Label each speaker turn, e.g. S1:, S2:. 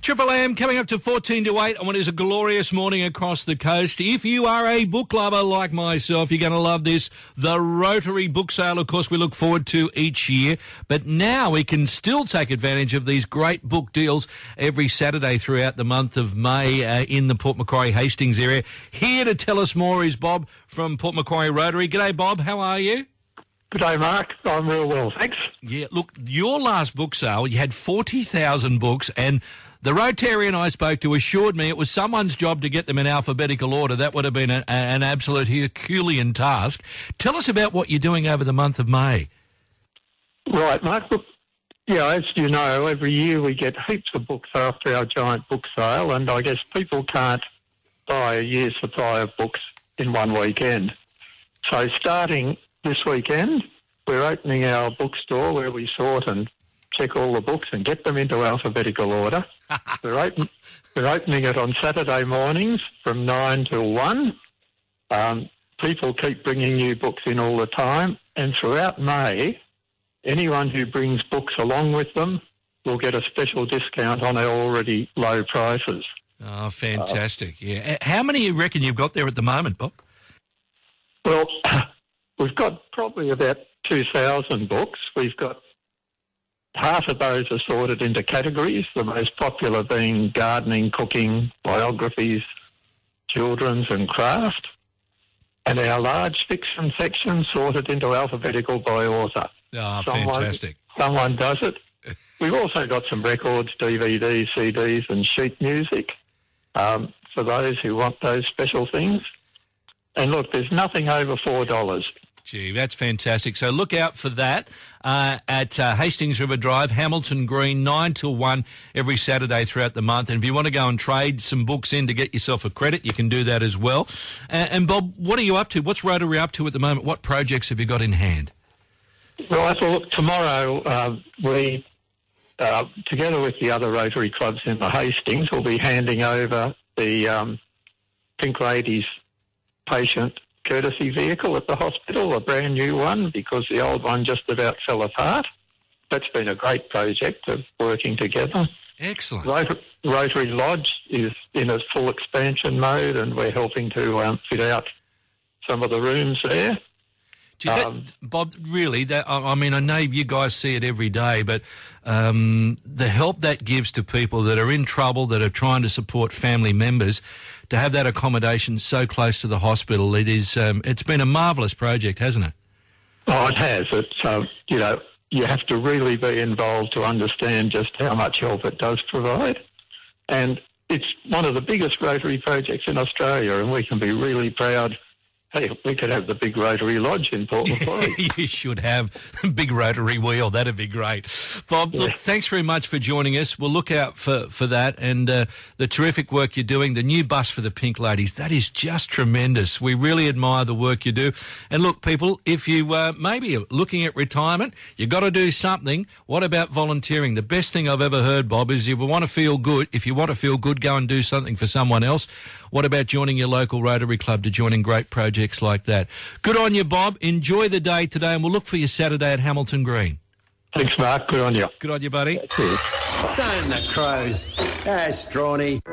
S1: Triple M coming up to 14 to 8 on what is a glorious morning across the coast. If you are a book lover like myself, you're going to love this. The Rotary Book Sale, of course, we look forward to each year. But now we can still take advantage of these great book deals every Saturday throughout the month of May in the Port Macquarie Hastings area. Here to tell us more is Bob from Port Macquarie Rotary. G'day, Bob. How are you?
S2: Good day, Mark. I'm real well, thanks.
S1: Yeah, look, your last book sale, you had 40,000 books, and the Rotarian I spoke to assured me it was someone's job to get them in alphabetical order. That would have been an absolute Herculean task. Tell us about what you're doing over the month of May.
S2: Right, Mark. Look, as you know, every year we get heaps of books after our giant book sale, and I guess people can't buy a year's supply of books in one weekend. So starting this weekend, we're opening our bookstore where we sort and check all the books and get them into alphabetical order. We're opening it on Saturday mornings from 9 till 1. People keep bringing new books in all the time, and throughout May, anyone who brings books along with them will get a special discount on our already low prices.
S1: Oh, fantastic. Yeah. How many you reckon you've got there at the moment, Bob?
S2: Well, we've got probably about 2,000 books. We've got half of those are sorted into categories, the most popular being gardening, cooking, biographies, children's and craft. And our large fiction section sorted into alphabetical by author.
S1: Oh, fantastic.
S2: Someone does it. We've also got some records, DVDs, CDs and sheet music for those who want those special things. And look, there's nothing over $4.
S1: Gee, that's fantastic. So look out for that at Hastings River Drive, Hamilton Green, 9 till 1 every Saturday throughout the month. And if you want to go and trade some books in to get yourself a credit, you can do that as well. And Bob, what are you up to? What's Rotary up to at the moment? What projects have you got in hand?
S2: Well, look, tomorrow we, together with the other Rotary clubs in the Hastings, will be handing over the Pink Ladies patient courtesy vehicle at the hospital, a brand new one, because the old one just about fell apart. That's been a great project of working together.
S1: Excellent.
S2: Rotary Lodge is in a full expansion mode, and we're helping to fit out some of the rooms there.
S1: Bob, really, I mean, I know you guys see it every day, but the help that gives to people that are in trouble, that are trying to support family members, to have that accommodation so close to the hospital, it's been a marvellous project, hasn't it?
S2: Oh, it has. It's, you have to really be involved to understand just how much help it does provide. And it's one of the biggest Rotary projects in Australia, and we can be really proud. Hey, we could have the big Rotary Lodge in Port Macquarie.
S1: You should have a big Rotary wheel. That'd be great. Bob, Look, thanks very much for joining us. We'll look out for that and the terrific work you're doing. The new bus for the Pink Ladies, that is just tremendous. We really admire the work you do. And look, people, if you maybe are looking at retirement, you've got to do something. What about volunteering? The best thing I've ever heard, Bob, is if you want to feel good, go and do something for someone else. What about joining your local Rotary Club to join in great projects like that? Good on you, Bob. Enjoy the day today, and we'll look for you Saturday at Hamilton Green.
S2: Thanks, Mark. Good on you.
S1: Good on you, buddy.
S3: Stone the Crows. Strawny.